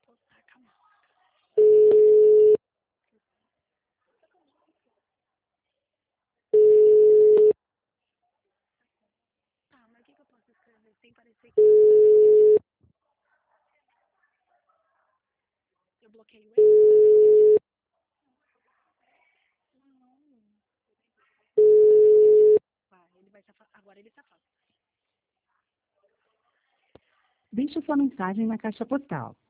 Tá, calma. Tá, mas o que eu posso escrever sem parecer que eu bloqueio ele? Não. Vai, ele vai se afastar. Agora ele se afasta. Deixe sua mensagem na caixa postal